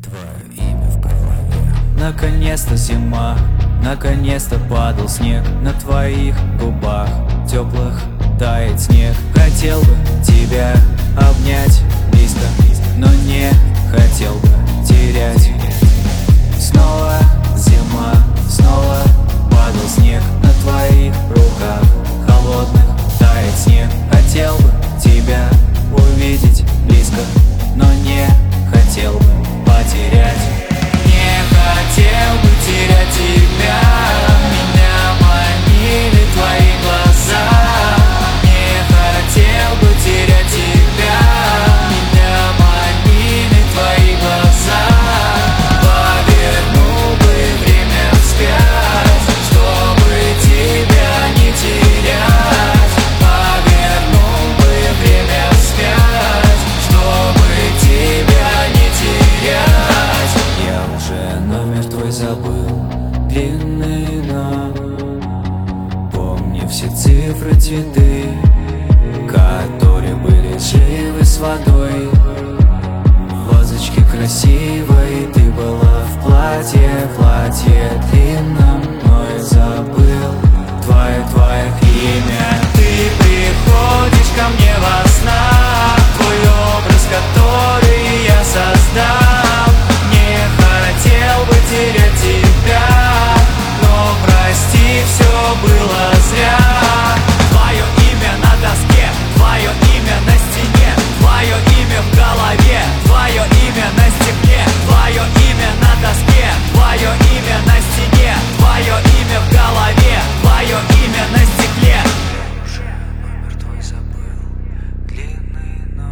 Твое имя в голове. Наконец-то зима, наконец-то падал снег. На твоих губах теплых тает снег. Хотел бы тебя обнять близко, но не хотел бы терять. Снова зима, снова падал снег. На твоих руках холодных тает снег. Хотел бы тебя увидеть близко, но не хотел бы потерять. Не хотел бы терять тебя, меня манили твои глаза. Не хотел бы терять тебя, меня манили твои глаза. Повернул бы время вспять, чтобы тебя не терять. Повернул бы время вспять, чтобы тебя не терять. Я уже номер твой забыл, длинный, но помню все цифры, цветы, которые были живы с водой. В вазочке красивой ты была в платье длинном, но я забыл твое имя. Ты приходишь ко мне во снах, твой образ, который я создал. Не хотел бы терять тебя, но прости, все было зря. Твое имя на доске, твое имя на стене, твое имя в голове, твое имя на стекле, твое имя на доске, твое имя на стене, твое имя в голове, твое имя на стекле. Уже номер твой забыл, длинный, но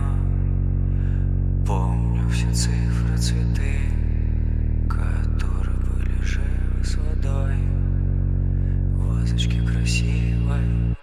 помню все цифры, цветы, которые были живы с водой. В вазочке красивой